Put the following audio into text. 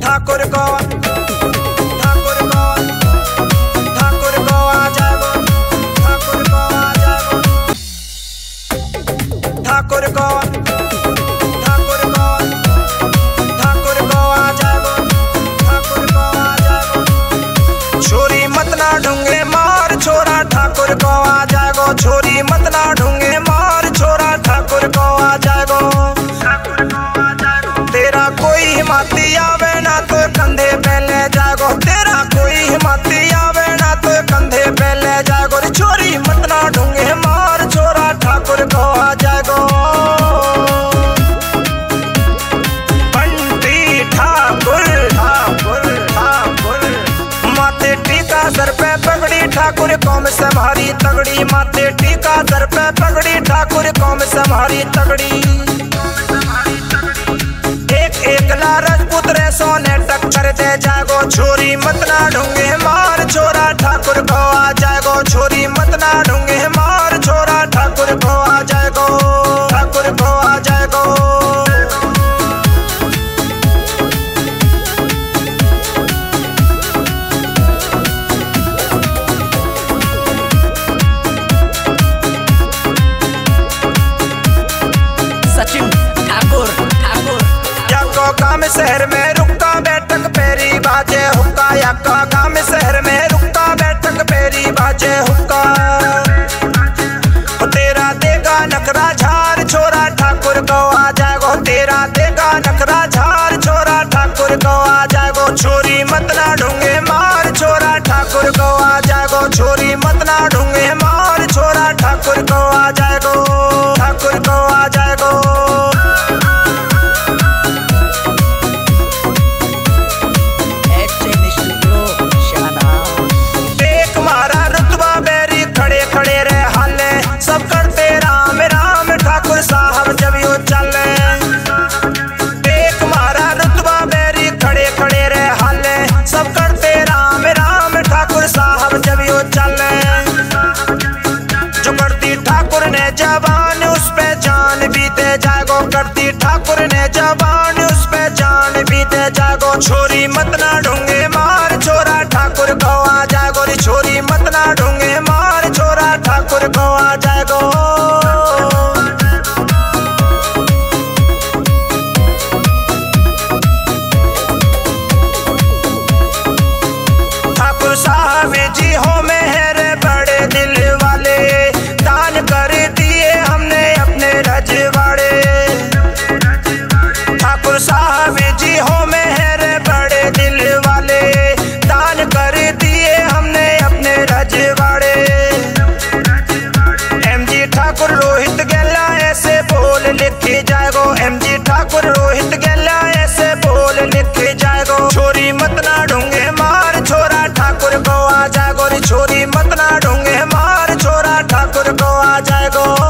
ठाकुर को ठाकुर को ठाकुर को आ जागो ठाकुर को आ जागो ठाकुर को ठाकुर को ठाकुर को आ जागो ठाकुर को आ जागो छोरी मत ना ढूंगे मार छोरा ठाकुर को आ जागो छोरी मत ना ढूंगे मार छोरा ठाकुर को आ जागो तेरा कोई हिम्मती आवे ना तो कंधे पे ले जागो तेरा कोई हिम्मती आवे ना तो कंधे पे ले जागो छोरी मत ना ढूंगे मार छोरा ठाकुर को आ जागो बंटी ठाकुर ठाकुर ठाकुर माथे टीका सर पे पगड़ी ठाकुर कौम से हमारी तगड़ी माथे टीका सर पे पगड़ी ठाकुर कौम से हमारी तगड़ी एकला राजपूत रे सोने टक्कर दे जागो छोरी मत ना ढूंगे मार छोरा ठाकुर को आ जागो छोरी मत ना ढूंगे मार छोरा ठाकुर को आ जागो ठाकुर को आ जागो सचिन ठाकुर ठाकुर गाँव शहर में रुका बैठक पेरी बाजे हुक्का या गाँव शहर में रुका बैठक पेरी बाजे हुक्का तेरा देगा नखरा झार छोरा ठाकुर को आ जाएगो तेरा देगा नखरा झार छोरा ठाकुर को आ जाएगो छोरी मत ना ढूंगे मार छोरा ठाकुर को आ जाएगो छोरी मत ना ढूंगे मार छोरा ठाकुर को आ जाएगो ठाकुर को आ जाएगो साहब जब यो चले देख मारा रुतबा बेरी खड़े खड़े रे हाले सब करते राम राम ठाकुर साहब जब यो चले जो करती ठाकुर ने जवान उस पे जान बीते जागो करती ठाकुर ने जवान उस पे जान बीते जागो छोरी मत ना ढूंगे मार छोरा ठाकुर को आ जागो रे छोरी मत ना ढूंगे मार छोरा ठाकुर को आ जागो साहब जी हो मेहर बड़े दिल वाले दान कर दिए हमने अपने रजवाड़े ठाकुर साहब जी हो मेहर बड़े दिल वाले दान कर दिए हमने अपने रजवाड़े एमजी ठाकुर रोहित गेला ऐसे बोल लिखे जाएगो एमजी ठाकुर रोहित गेला ऐसे बोल लिखे जाएगो छोरी मत ना ढूंगे मार छोरा ठाकुर को आ जागो रे छोरी मत ना ढूंगे मार छोरा ठाकुर को आ जाएगो।